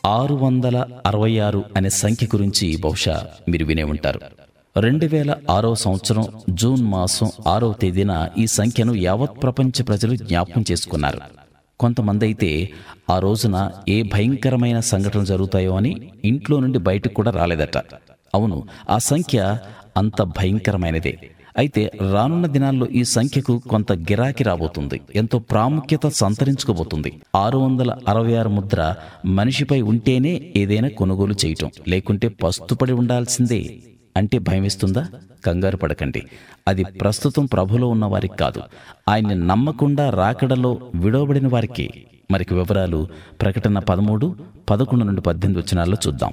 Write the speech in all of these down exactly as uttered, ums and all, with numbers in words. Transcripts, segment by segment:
ఆరు వందల అరవై ఆరు అనే సంఖ్య గురించి బహుశా మీరు వినే ఉంటారు. రెండు వేల ఆరో సంవత్సరం జూన్ మాసం ఆరవ తేదీన ఈ సంఖ్యను యావత్ ప్రపంచ ప్రజలు జ్ఞాపకం చేసుకున్నారు. కొంతమంది అయితే ఆ రోజున ఏ భయంకరమైన సంఘటనలు జరుగుతాయో అని ఇంట్లో నుండి బయటకు కూడా రాలేదట. అవును, ఆ సంఖ్య అంత భయంకరమైనదే. అయితే రానున్న దినాల్లో ఈ సంఖ్యకు కొంత గిరాకీ రాబోతుంది, ఎంతో ప్రాముఖ్యత సంతరించుకోబోతుంది. ఆరు వందల అరవై ఆరు ముద్ర మనిషిపై ఉంటేనే ఏదైనా కొనుగోలు చేయటం, లేకుంటే పస్తుపడి ఉండాల్సిందే అంటే భయమేస్తుందా? కంగారు పడకండి. అది ప్రస్తుతం ప్రభులో ఉన్న వారికి కాదు, ఆయన్ని నమ్మకుండా రాకడలో విడవబడిన వారికి. మరికి వివరాలు ప్రకటన పదమూడు పదకొండు నుండి పద్దెనిమిది వచనాల్లో చూద్దాం.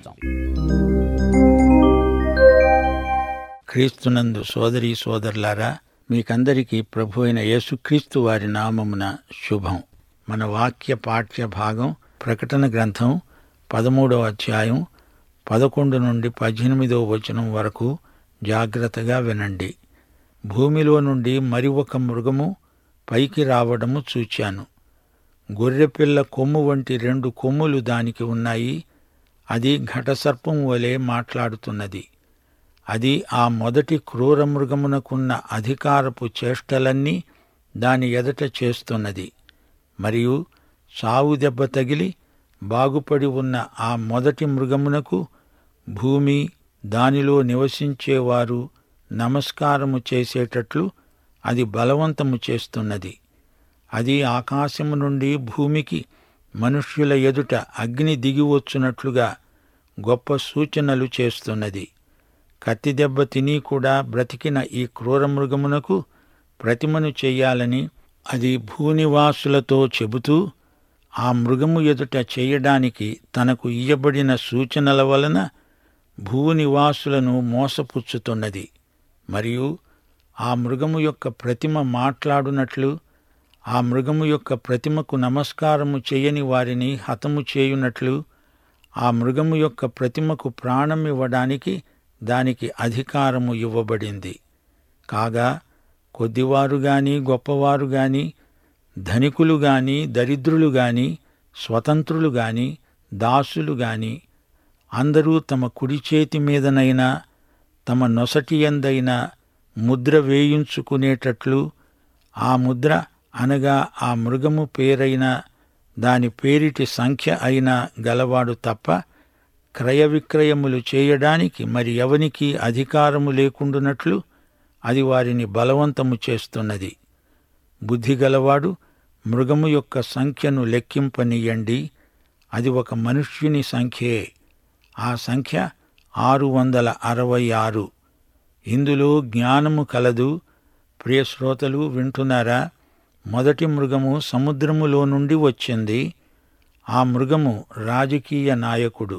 క్రీస్తునందు సోదరీ సోదరులారా, మీకందరికీ ప్రభు అయిన యేసుక్రీస్తు వారి నామమున శుభం. మన వాక్య పాఠ్య భాగం ప్రకటన గ్రంథం పదమూడవ అధ్యాయం పదకొండు నుండి పద్దెనిమిదవ వచనం వరకు జాగ్రత్తగా వినండి. భూమిలో నుండి మరి ఒక మృగము పైకి రావడము చూచాను. గొర్రెపిల్ల కొమ్ము వంటి రెండు కొమ్ములు దానికి ఉన్నాయి. అది ఘటసర్పం వలె మాట్లాడుతున్నది. అది ఆ మొదటి క్రూర మృగమునకున్న అధికారపు చేష్టలన్నీ దాని ఎదట చేస్తున్నది. మరియు సావు దెబ్బ తగిలి బాగుపడి ఉన్న ఆ మొదటి మృగమునకు భూమి, దానిలో నివసించేవారు నమస్కారము చేసేటట్లు అది బలవంతము చేస్తున్నది. అది ఆకాశము నుండి భూమికి మనుష్యుల ఎదుట అగ్ని దిగివచ్చునట్లుగా గొప్ప సూచనలు చేస్తున్నది. కత్తిదెబ్బ తిని కూడా బ్రతికిన ఈ క్రూరమృగమునకు ప్రతిమను చెయ్యాలని అది భూనివాసులతో చెబుతూ ఆ మృగము ఎదుట చేయడానికి తనకు ఇయ్యబడిన సూచనల వలన భూనివాసులను మోసపుచ్చుతున్నది. మరియు ఆ మృగము యొక్క ప్రతిమ మాట్లాడునట్లు ఆ మృగము యొక్క ప్రతిమకు నమస్కారము చేయని వారిని హతము చేయునట్లు ఆ మృగము యొక్క ప్రతిమకు ప్రాణమివ్వడానికి దానికి అధికారము ఇవ్వబడింది. కాగా కొద్దివారు గాని గొప్పవారు గాని, ధనికులు గాని దరిద్రులు గాని, స్వతంత్రులు గాని దాసులు గాని అందరూ తమ కుడి చేతి మీదనైనా తమ నొసటి యందైనా ముద్ర వేయించుకునేటట్లు ఆ ముద్ర అనగా ఆ మృగము పేరైనా దాని పేరిటి సంఖ్య అయినా గలవాడు తప్ప క్రయ విక్రయములు చేయడానికి మరి ఎవనికి అధికారము లేకుండునట్లు అది వారిని బలవంతము చేస్తున్నది. బుద్ధిగలవాడు మృగము యొక్క సంఖ్యను లెక్కింపనీయండి. అది ఒక మనుష్యుని సంఖ్యే. ఆ సంఖ్య ఆరు వందల అరవై ఆరు. ఇందులో జ్ఞానము కలదు. ప్రియశ్రోతలు వింటున్నారా? మొదటి మృగము సముద్రములో నుండి వచ్చింది. ఆ మృగము రాజకీయ నాయకుడు.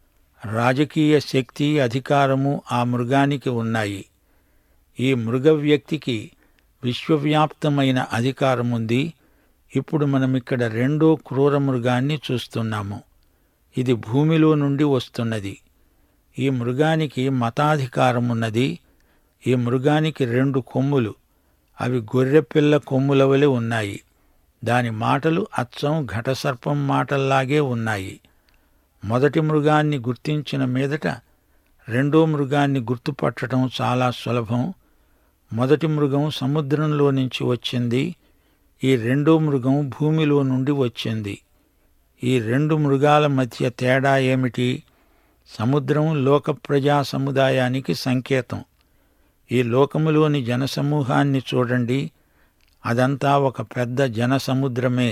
రాజకీయ శక్తి, అధికారము ఆ మృగానికి ఉన్నాయి. ఈ మృగ వ్యక్తికి విశ్వవ్యాప్తమైన అధికారముంది. ఇప్పుడు మనమిక్కడ రెండో క్రూర మృగాన్ని చూస్తున్నాము. ఇది భూమిలో నుండి వస్తున్నది. ఈ మృగానికి మతాధికారమున్నది. ఈ మృగానికి రెండు కొమ్ములు. అవి గొర్రెపిల్ల కొమ్ముల వలె ఉన్నాయి. దాని మాటలు అచ్చం ఘటసర్పం మాటల్లాగే ఉన్నాయి. మొదటి మృగాన్ని గుర్తించిన మీదట రెండో మృగాన్ని గుర్తుపట్టడం చాలా సులభం. మొదటి మృగం సముద్రంలో నుంచి వచ్చింది. ఈ రెండో మృగం భూమిలో నుండి వచ్చింది. ఈ రెండు మృగాల మధ్య తేడా ఏమిటి? సముద్రం లోక ప్రజా సముదాయానికి సంకేతం. ఈ లోకములోని జనసమూహాన్ని చూడండి. అదంతా ఒక పెద్ద జనసముద్రమే.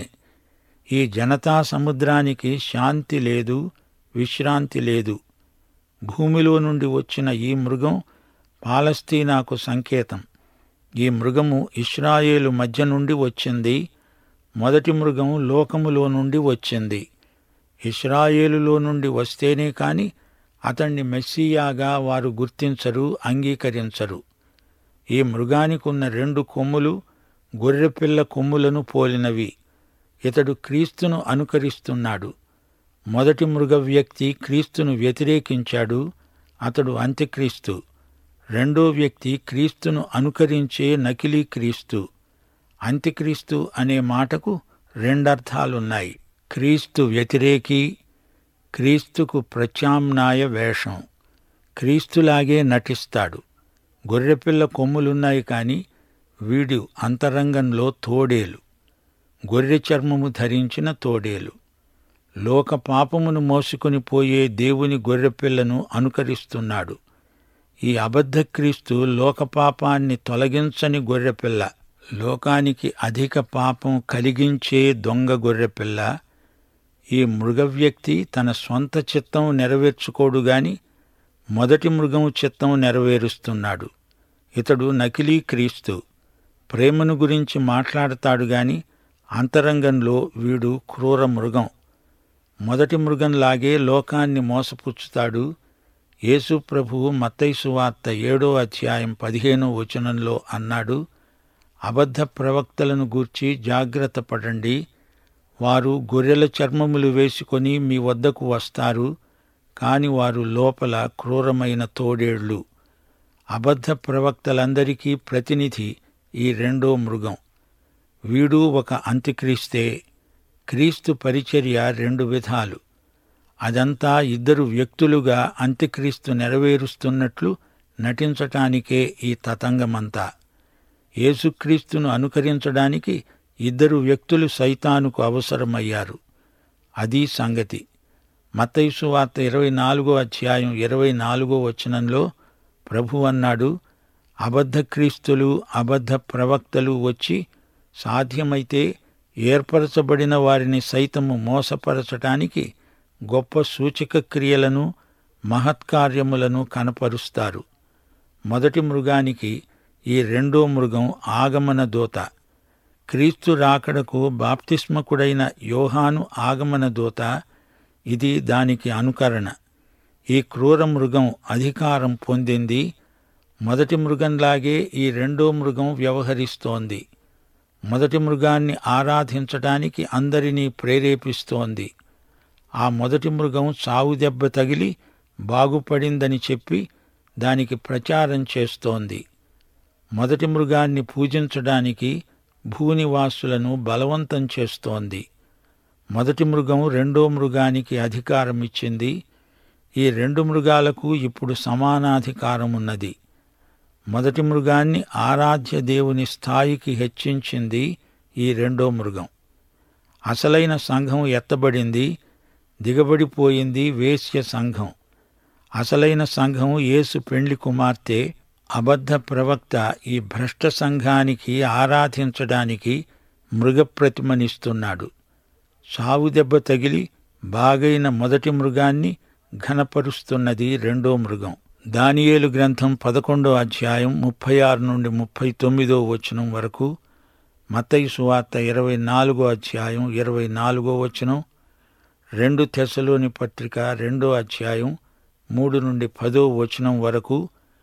ఈ జనతా సముద్రానికి శాంతి లేదు, విశ్రాంతి లేదు. భూమిలో నుండి వచ్చిన ఈ మృగం పాలస్తీనాకు సంకేతం. ఈ మృగము ఇశ్రాయేలు మధ్య నుండి వచ్చింది. మొదటి మృగం లోకములో నుండి వచ్చింది. ఇశ్రాయేలులో నుండి వస్తేనే కాని అతణ్ణి మెస్సీయాగా వారు గుర్తించరు, అంగీకరించరు. ఈ మృగానికున్న రెండు కొమ్ములు గొర్రెపిల్ల కొమ్ములను పోలినవి. ఇతడు క్రీస్తును అనుకరిస్తున్నాడు. మొదటి మృగ వ్యక్తి క్రీస్తును వ్యతిరేకించాడు. అతడు అంత్యక్రీస్తు. రెండో వ్యక్తి క్రీస్తును అనుకరించే నకిలీ క్రీస్తు. అంత్యక్రీస్తు అనే మాటకు రెండర్థాలున్నాయి. క్రీస్తు వ్యతిరేకి, క్రీస్తుకు ప్రత్యామ్నాయ వేషం. క్రీస్తులాగే నటిస్తాడు. గొర్రెపిల్ల కొమ్ములున్నాయి కాని వీడు అంతరంగంలో తోడేలు, గొర్రె చర్మము ధరించిన తోడేలు. లోక పాపమును మోసుకొని పోయే దేవుని గొర్రెపిల్లను అనుకరిస్తున్నాడు. ఈ అబద్ధ క్రీస్తు లోకపాపాన్ని తొలగించని గొర్రెపిల్ల, లోకానికి అధిక పాపం కలిగించే దొంగ గొర్రెపిల్ల. ఈ మృగవ్యక్తి తన స్వంత చిత్తం నెరవేర్చుకోడు గాని మొదటి మృగం చిత్తం నెరవేరుస్తున్నాడు. ఇతడు నకిలీ క్రీస్తు. ప్రేమను గురించి మాట్లాడతాడు గాని అంతరంగంలో వీడు క్రూర మృగం. మొదటి మృగంలాగే లోకాన్ని మోసపుచ్చుతాడు. యేసు ప్రభువు మత్తయి సువార్త ఏడో అధ్యాయం పదిహేనో వచనంలో అన్నాడు, అబద్ధ ప్రవక్తలను గూర్చి జాగ్రత్త పడండి. వారు గొర్రెల చర్మములు వేసుకొని మీ వద్దకు వస్తారు, కాని వారు లోపల క్రూరమైన తోడేళ్లు. అబద్ధ ప్రవక్తలందరికీ ప్రతినిధి ఈ రెండో మృగం. వీడు ఒక అంత్యక్రీస్తే. క్రీస్తు పరిచర్య రెండు విధాలు. అదంతా ఇద్దరు వ్యక్తులుగా అంత్యక్రీస్తు నెరవేరుస్తున్నట్లు నటించటానికే ఈ తతంగమంతా. యేసుక్రీస్తును అనుకరించడానికి ఇద్దరు వ్యక్తులు సైతానుకు అవసరమయ్యారు. అదీ సంగతి. మత్తయి సువార్త ఇరవై నాలుగో అధ్యాయం ఇరవై నాలుగో వచనంలో ప్రభు అన్నాడు, అబద్ధ క్రీస్తులు అబద్ధ ప్రవక్తలు వచ్చి సాధ్యమైతే ఏర్పరచబడిన వారిని సైతము మోసపరచటానికి గొప్ప సూచక క్రియలను మహత్కార్యములను కనపరుస్తారు. మొదటి మృగానికి ఈ రెండో మృగం ఆగమన దూత. క్రీస్తు రాకడకు బాప్తిస్మకుడైన యోహాను ఆగమన దూత. ఇది దానికి అనుకరణ. ఈ క్రూర మృగం అధికారం పొందింది. మొదటి మృగంలాగే ఈ రెండో మృగం వ్యవహరిస్తోంది. మొదటి మృగాన్ని ఆరాధించటానికి అందరినీ ప్రేరేపిస్తోంది. ఆ మొదటి మృగం చావు దెబ్బ తగిలి బాగుపడిందని చెప్పి దానికి ప్రచారం చేస్తోంది. మొదటి మృగాన్ని పూజించడానికి భూనివాసులను బలవంతం చేస్తోంది. మొదటి మృగం రెండో మృగానికి అధికారమిచ్చింది. ఈ రెండు మృగాలకు ఇప్పుడు సమానాధికారమున్నది. మొదటి మృగాన్ని ఆరాధ్య దేవుని స్థాయికి హెచ్చించింది ఈ రెండో మృగం. అసలైన సంఘం ఎత్తబడింది, దిగబడిపోయింది వేశ్య సంఘం. అసలైన సంఘం యేసు పెండ్లి కుమార్తె. అబద్ధ ప్రవక్త ఈ భ్రష్ట సంఘానికి ఆరాధించడానికి మృగప్రతిమనిస్తున్నాడు. చావు దెబ్బ తగిలి బాగైన మొదటి మృగాన్ని ఘనపరుస్తున్నది రెండో మృగం. దానియేలు గ్రంథం పదకొండో అధ్యాయం ముప్పై ఆరు నుండి ముప్పై తొమ్మిదో వచనం వరకు, మత్తయి సువార్త ఇరవై నాలుగో అధ్యాయం ఇరవై నాలుగో వచనం, రెండు తెస్సలోని పత్రిక రెండో అధ్యాయం మూడు నుండి పదో వచనం వరకు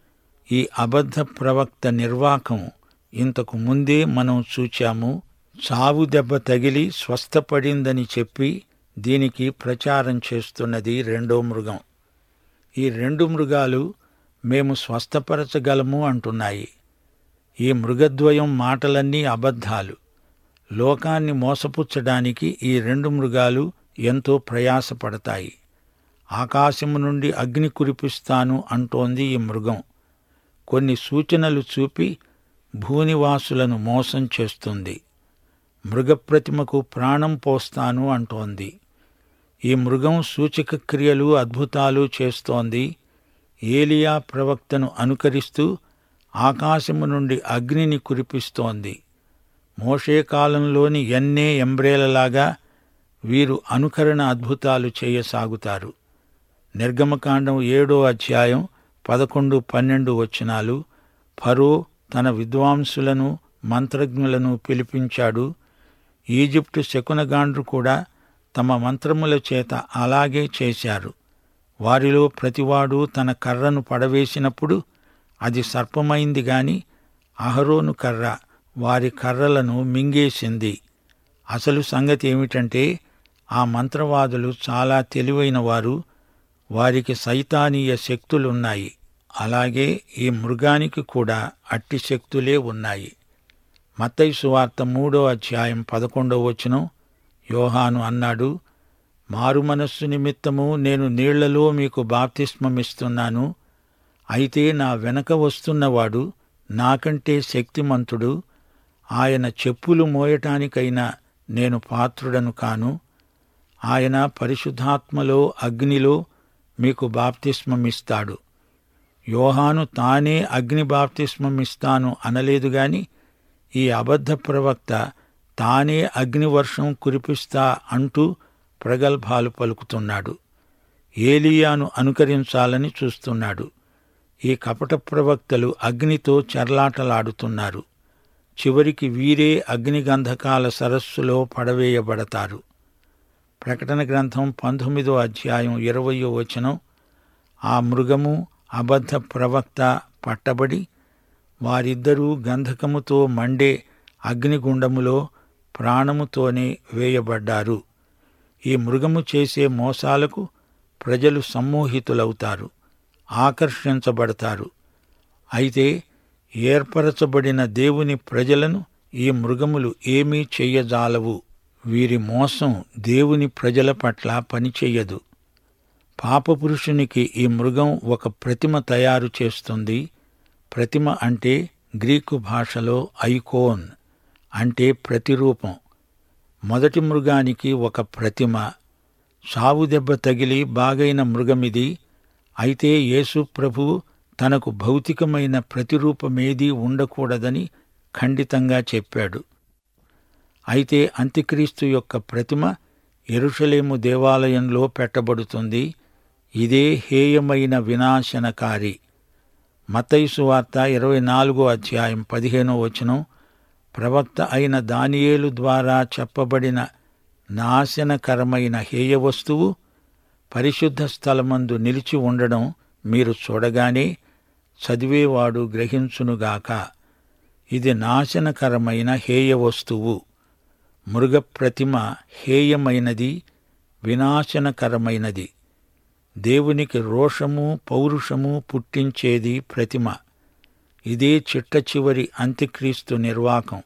ఈ అబద్ధ ప్రవక్త నిర్వాకం ఇంతకు ముందే మనం చూచాము. చావు దెబ్బ తగిలి స్వస్థపడిందని చెప్పి దీనికి ప్రచారం చేస్తున్నది రెండో మృగం. ఈ రెండు మృగాలు మేము స్వస్థపరచగలము అంటున్నాయి. ఈ మృగద్వయం మాటలన్నీ అబద్ధాలు. లోకాన్ని మోసపుచ్చడానికి ఈ రెండు మృగాలు ఎంతో ప్రయాసపడతాయి. ఆకాశము నుండి అగ్ని కురిపిస్తాను అంటోంది ఈ మృగం. కొన్ని సూచనలు చూపి భూనివాసులను మోసం చేస్తుంది. మృగప్రతిమకు ప్రాణం పోస్తాను అంటోంది. ఈ మృగం సూచక క్రియలు అద్భుతాలు చేస్తోంది. ఏలియా ప్రవక్తను అనుకరిస్తూ ఆకాశము నుండి అగ్నిని కురిపిస్తోంది. మోషే కాలంలోని ఎన్నే ఎంబ్రేలలాగా వీరు అనుకరణ అద్భుతాలు చేయసాగుతారు. నిర్గమకాండం ఏడో అధ్యాయం పదకొండు పన్నెండు వచనాలు, ఫరో తన విద్వాంసులను మంత్రజ్ఞులను పిలిపించాడు. ఈజిప్టు శకునగాండ్రు కూడా తమ మంత్రముల చేత అలాగే చేశారు. వారిలో ప్రతివాడు తన కర్రను పడవేసినప్పుడు అది సర్పమైంది గాని అహరోను కర్ర వారి కర్రలను మింగేసింది. అసలు సంగతి ఏమిటంటే ఆ మంత్రవాదులు చాలా తెలివైన వారు. వారికి సైతానీయ శక్తులున్నాయి. అలాగే ఈ మృగానికి కూడా అట్టి శక్తులే ఉన్నాయి. మత్తయి సువార్త మూడో అధ్యాయం పదకొండో వచనం, యోహాను అన్నాడు, మారుమనస్సు నిమిత్తము నేను నీళ్లలో మీకు బాప్తిస్మమిస్తున్నాను. అయితే నా వెనక వస్తున్నవాడు నాకంటే శక్తిమంతుడు. ఆయన చెప్పులు మోయటానికైనా నేను పాత్రుడను కాను. ఆయన పరిశుద్ధాత్మలో అగ్నిలో మీకు బాప్తిస్మమిస్తాడు. యోహాను తానే అగ్ని బాప్తిస్మమిస్తాను అనలేదు గాని ఈ అబద్ధ ప్రవక్త తానే అగ్నివర్షం కురిపిస్తా అంటూ ప్రగల్భాలు పలుకుతున్నాడు. ఏలీయాను అనుకరించాలని చూస్తున్నాడు. ఈ కపట ప్రవక్తలు అగ్నితో చెర్లాటలాడుతున్నారు. చివరికి వీరే అగ్నిగంధకాల సరస్సులో పడవేయబడతారు. ప్రకటన గ్రంథం పంతొమ్మిదో అధ్యాయం ఇరవయో వచనం. ఆ మృగము అబద్ధ ప్రవక్త పట్టబడి వారిద్దరూ గంధకముతో మండే అగ్నిగుండములో ప్రాణముతోనే వేయబడ్డారు. ఈ మృగము చేసే మోసాలకు ప్రజలు సమ్మోహితులవుతారు, ఆకర్షించబడతారు. అయితే ఏర్పరచబడిన దేవుని ప్రజలను ఈ మృగములు ఏమీ చెయ్యజాలవు. వీరి మోసం దేవుని ప్రజల పట్ల పనిచెయ్యదు. పాపపురుషునికి ఈ మృగం ఒక ప్రతిమ తయారు చేస్తుంది. ప్రతిమ అంటే గ్రీకు భాషలో ఐకోన్ అంటే ప్రతిరూపం. మొదటి మృగానికి ఒక ప్రతిమ. సావు దెబ్బ తగిలి బాగైన మృగమిది. అయితే యేసు ప్రభువు తనకు భౌతికమైన ప్రతిరూపమేదీ ఉండకూడదని ఖండితంగా చెప్పాడు. అయితే అంత్యక్రీస్తు యొక్క ప్రతిమ యెరూషలేము దేవాలయంలో పెట్టబడుతుంది. ఇదే హేయమైన వినాశనకారి. మత్తయి సువార్త ఇరవై నాలుగో అధ్యాయం పదిహేనో వచనం. ప్రవక్త అయిన దానియేలు ద్వారా చెప్పబడిన నాశనకరమైన హేయ వస్తువు పరిశుద్ధ స్థలమందు నిలిచి ఉండడం మీరు చూడగానే చదివేవాడు గ్రహించునుగాక. ఇది నాశనకరమైన హేయ వస్తువు. మృగప్రతిమ హేయమైనది, వినాశనకరమైనది. దేవునికి రోషము పౌరుషము పుట్టించేది ప్రతిమ. ఇదే చిట్ట చివరి అంత్యక్రీస్తు నిర్వాకం.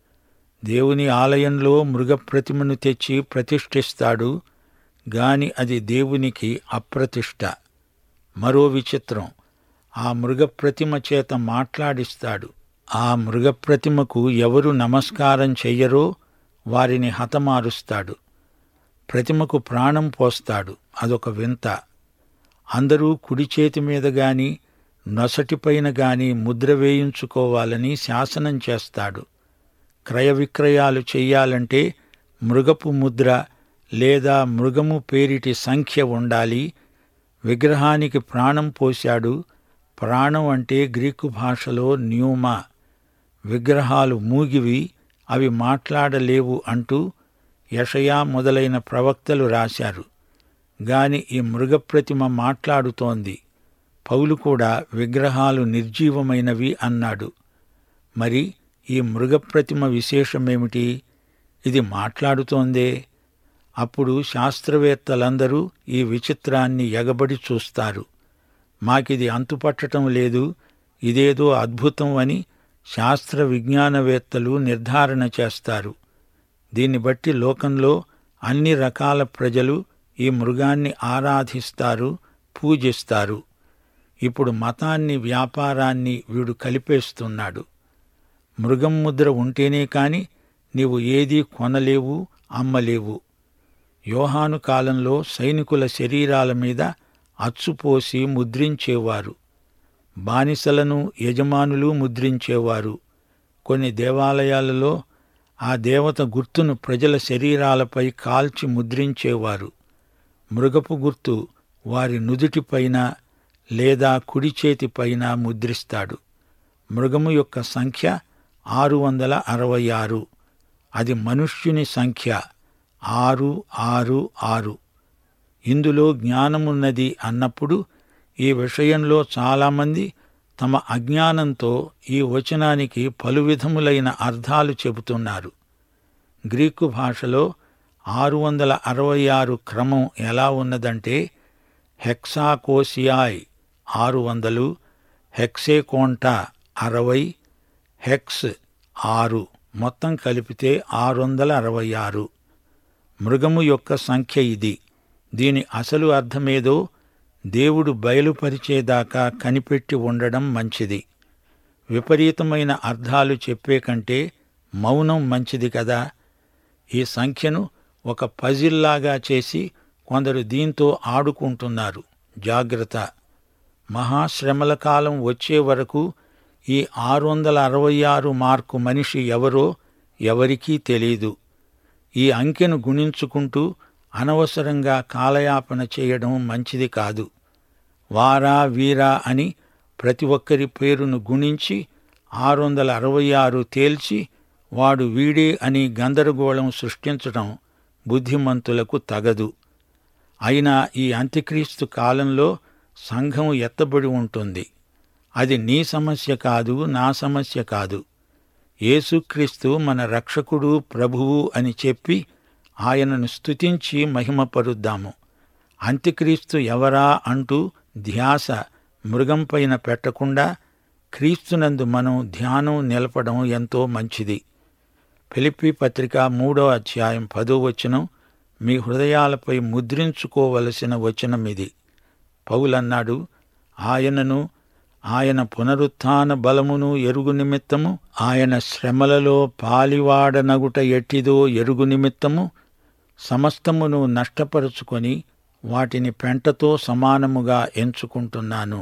దేవుని ఆలయంలో మృగప్రతిమను తెచ్చి ప్రతిష్ఠిస్తాడు గాని అది దేవునికి అప్రతిష్ఠ. మరో విచిత్రం, ఆ మృగప్రతిమ చేత మాట్లాడిస్తాడు. ఆ మృగప్రతిమకు ఎవరు నమస్కారం చెయ్యరో వారిని హతమారుస్తాడు. ప్రతిమకు ప్రాణం పోస్తాడు. అదొక వింత. అందరూ కుడి చేతి మీద గాని నొసటిపైన గాని ముద్ర వేయించుకోవాలని శాసనం చేస్తాడు. క్రయ విక్రయాలు చెయ్యాలంటే మృగపు ముద్ర లేదా మృగము పేరిటి సంఖ్య ఉండాలి. విగ్రహానికి ప్రాణం పోశాడు. ప్రాణం అంటే గ్రీకు భాషలో న్యూమా. విగ్రహాలు మూగివి, అవి మాట్లాడలేవు అంటూ యెషయా మొదలైన ప్రవక్తలు రాశారు. గాని ఈ మృగప్రతిమ మాట్లాడుతోంది. పౌలు కూడా విగ్రహాలు నిర్జీవమైనవి అన్నాడు. మరి ఈ మృగప్రతిమ విశేషమేమిటి? ఇది మాట్లాడుతోందే. అప్పుడు శాస్త్రవేత్తలందరూ ఈ విచిత్రాన్ని ఎగబడి చూస్తారు. మాకిది అంతుపట్టటం లేదు, ఇదేదో అద్భుతం అని శాస్త్ర విజ్ఞానవేత్తలు నిర్ధారణ చేస్తారు. దీన్ని బట్టి లోకంలో అన్ని రకాల ప్రజలు ఈ మృగాన్ని ఆరాధిస్తారు, పూజిస్తారు. ఇప్పుడు మతాన్ని వ్యాపారాన్ని వీడు కలిపేస్తున్నాడు. మృగం ముద్ర ఉంటేనే కాని నీవు ఏదీ కొనలేవు, అమ్మలేవు. యోహాను కాలంలో సైనికుల శరీరాల మీద అచ్చుపోసి ముద్రించేవారు. బానిసలను యజమానులు ముద్రించేవారు. కొన్ని దేవాలయాలలో ఆ దేవత గుర్తును ప్రజల శరీరాలపై కాల్చి ముద్రించేవారు. మృగపు గుర్తు వారి నుదుటిపైన లేదా కుడి చేతిపైన ముద్రిస్తాడు. మృగము యొక్క సంఖ్య ఆరు వందల అరవై ఆరు. అది మనుష్యుని సంఖ్య ఆరు ఆరు ఆరు. ఇందులో జ్ఞానమున్నది అన్నప్పుడు ఈ విషయంలో చాలామంది తమ అజ్ఞానంతో ఈ వచనానికి పలు విధములైన అర్థాలు చెబుతున్నారు. గ్రీకు భాషలో ఆరు వందల అరవై ఆరు క్రమం ఎలా ఉన్నదంటే హెక్సాకోసియాయ్ ఆరు వందలు, హెక్సేకోంటా అరవై, హెక్స్ ఆరు, మొత్తం కలిపితే ఆరు వందల అరవై ఆరు. మృగము యొక్క సంఖ్య ఇది. దీని అసలు అర్థమేదో దేవుడు బయలుపరిచేదాకా కనిపెట్టి ఉండడం మంచిది. విపరీతమైన అర్థాలు చెప్పే కంటే మౌనం మంచిది కదా. ఈ సంఖ్యను ఒక పజిల్లాగా చేసి కొందరు దీంతో ఆడుకుంటున్నారు. జాగ్రత్త. మహాశ్రమల కాలం వచ్చే వరకు ఈ ఆరు వందల అరవై ఆరు మార్కు మనిషి ఎవరో ఎవరికీ తెలీదు. ఈ అంకెను గుణించుకుంటూ అనవసరంగా కాలయాపన చేయడం మంచిది కాదు. వారా వీరా అని ప్రతి ఒక్కరి పేరును గుణించి ఆరు వందల అరవై ఆరు తేల్చి వాడు వీడే అని గందరగోళం సృష్టించడం బుద్ధిమంతులకు తగదు. అయినా ఈ అంత్యక్రీస్తు కాలంలో సంఘం ఎత్తబడి ఉంటుంది. అది నీ సమస్య కాదు, నా సమస్య కాదు. యేసుక్రీస్తు మన రక్షకుడు, ప్రభువు అని చెప్పి ఆయనను స్తుతించి మహిమపరుద్దాము. అంత్యక్రీస్తు ఎవరా అంటూ ధ్యాస మృగంపైన పెట్టకుండా క్రీస్తునందు మనం ధ్యానం నిలపడం ఎంతో మంచిది. ఫిలిప్పీ పత్రిక మూడో అధ్యాయం పదో వచనం మీ హృదయాలపై ముద్రించుకోవలసిన వచనమిది. పౌలన్నాడు, ఆయనను ఆయన పునరుత్థాన బలమును ఎరుగు నిమిత్తము, ఆయన శ్రమలలో పాలివాడనగుట ఎట్టిదో ఎరుగు నిమిత్తము సమస్తమును నష్టపరుచుకొని వాటిని పెంటతో సమానముగా ఎంచుకుంటున్నాను.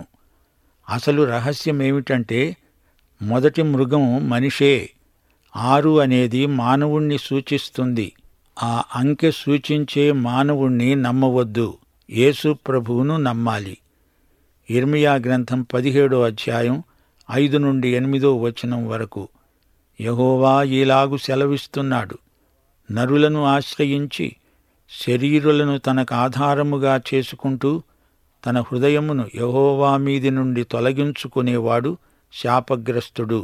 అసలు రహస్యమేమిటంటే మొదటి మృగం మనిషే. ఆరు అనేది మానవుణ్ణి సూచిస్తుంది. ఆ అంకె సూచించే మానవుణ్ణి నమ్మవద్దు. యేసు ప్రభువును నమ్మాలి. ఇర్మియా గ్రంథం పదిహేడో అధ్యాయం ఐదు నుండి ఎనిమిదో వచనం వరకు యెహోవా ఈలాగు సెలవిస్తున్నాడు, నరులను ఆశ్రయించి శరీరులను తనకు ఆధారముగా చేసుకుంటూ తన హృదయమును యెహోవా మీది నుండి తొలగించుకునేవాడు శాపగ్రస్తుడు.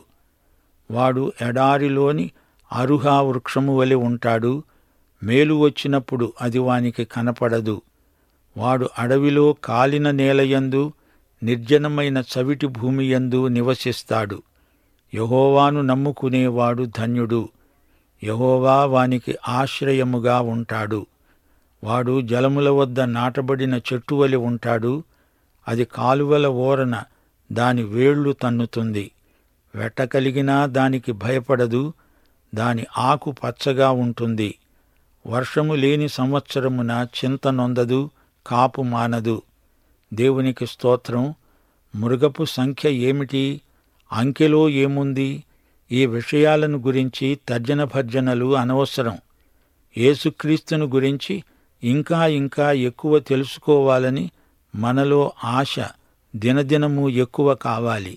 వాడు ఎడారిలోని అరుహా వృక్షము వలె ఉంటాడు. మేలు వచ్చినప్పుడు అది వానికి కనపడదు. వాడు అడవిలో కాలిన నేలయందు నిర్జనమైన చవిటి భూమియందు నివసిస్తాడు. యెహోవాను నమ్ముకునేవాడు ధన్యుడు. యెహోవా వానికి ఆశ్రయముగా ఉంటాడు. వాడు జలముల వద్ద నాటబడిన చెట్టువలె ఉంటాడు. అది కాలువల ఓరన దాని వేళ్లు తన్నుతుంది. వెట్ట కలిగినా దానికి భయపడదు. దాని ఆకు పచ్చగా ఉంటుంది. వర్షము లేని సంవత్సరమున చింత నొందదు, కాపు మానదు. దేవునికి స్తోత్రం. మృగపు సంఖ్య ఏమిటి? అంకెలో ఏముంది? ఈ విషయాలను గురించి తర్జన భర్జనలు అనవసరం. యేసుక్రీస్తును గురించి ఇంకా ఇంకా ఎక్కువ తెలుసుకోవాలని మనలో ఆశ దినదినము ఎక్కువ కావాలి.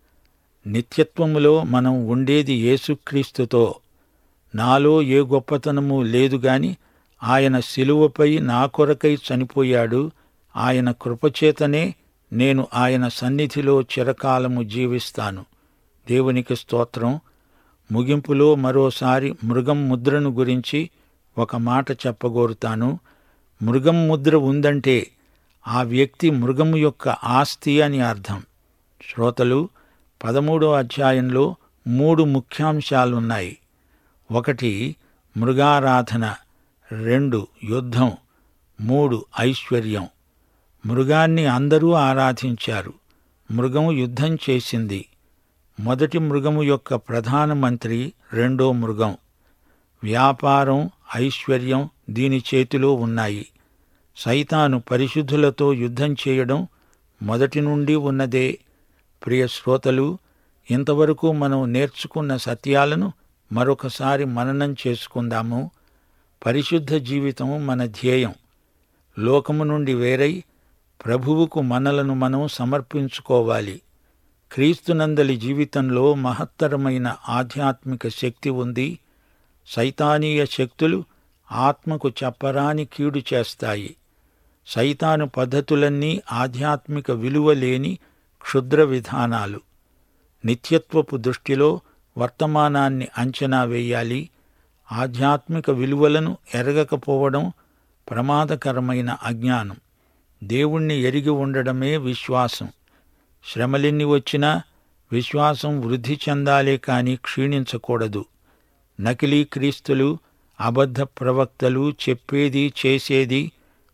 నిత్యత్వములో మనం ఉండేది యేసుక్రీస్తుతో. నాలో ఏ గొప్పతనము లేదుగాని ఆయన శిలువపై నా కొరకై చనిపోయాడు. ఆయన కృపచేతనే నేను ఆయన సన్నిధిలో చిరకాలము జీవిస్తాను. దేవునికి స్తోత్రం. ముగింపులో మరోసారి మృగం ముద్రను గురించి ఒక మాట చెప్పగోరుతాను. మృగం ముద్ర ఉందంటే ఆ వ్యక్తి మృగము యొక్క ఆస్తి అని అర్థం. శ్రోతలు, పదమూడో అధ్యాయంలో మూడు ముఖ్యాంశాలున్నాయి. ఒకటి మృగారాధన, రెండు యుద్ధం, మూడు ఐశ్వర్యం. మృగాన్ని అందరూ ఆరాధించారు. మృగము యుద్ధం చేసింది. మొదటి మృగము యొక్క ప్రధానమంత్రి రెండో మృగం. వ్యాపారం, ఐశ్వర్యం దీని చేతిలో ఉన్నాయి. సైతాను పరిశుద్ధులతో యుద్ధం చేయడం మొదటి నుండి ఉన్నదే. ప్రియ శ్రోతలు, ఇంతవరకు మనం నేర్చుకున్న సత్యాలను మరొకసారి మననం చేసుకుందాము. పరిశుద్ధ జీవితం మన ధ్యేయం. లోకము నుండి వేరై ప్రభువుకు మనలను మనం సమర్పించుకోవాలి. క్రీస్తునందలి జీవితంలో మహత్తరమైన ఆధ్యాత్మిక శక్తి ఉంది. సైతానీయ శక్తులు ఆత్మకు చెప్పరాని కీడు చేస్తాయి. సైతాను పద్ధతులన్నీ ఆధ్యాత్మిక విలువ లేని క్షుద్ర విధానాలు. నిత్యత్వపు దృష్టిలో వర్తమానాన్ని అంచనా వేయాలి. ఆధ్యాత్మిక విలువలను ఎరగకపోవడం ప్రమాదకరమైన అజ్ఞానం. దేవుణ్ణి ఎరిగి ఉండడమే విశ్వాసం. శ్రమలెన్ని వచ్చినా విశ్వాసం వృద్ధి చెందాలే కాని క్షీణించకూడదు. నకిలీ క్రీస్తులు, అబద్ధ ప్రవక్తలు చెప్పేది చేసేది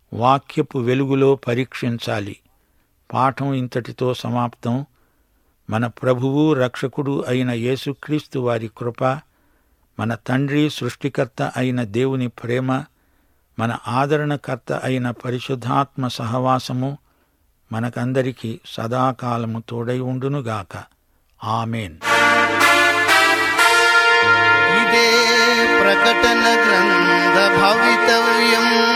వాక్యపు వెలుగులో పరీక్షించాలి. పాఠం ఇంతటితో సమాప్తం. మన ప్రభువు రక్షకుడు అయిన యేసుక్రీస్తు వారి కృప, మన తండ్రి సృష్టికర్త అయిన దేవుని ప్రేమ, మన ఆదరణకర్త అయిన పరిశుద్ధాత్మ సహవాసము మనకందరికీ సదాకాలము తోడై ఉండునుగాక. ఆమేన్. ఇదే ప్రకటన గ్రంథ భవితవ్యం.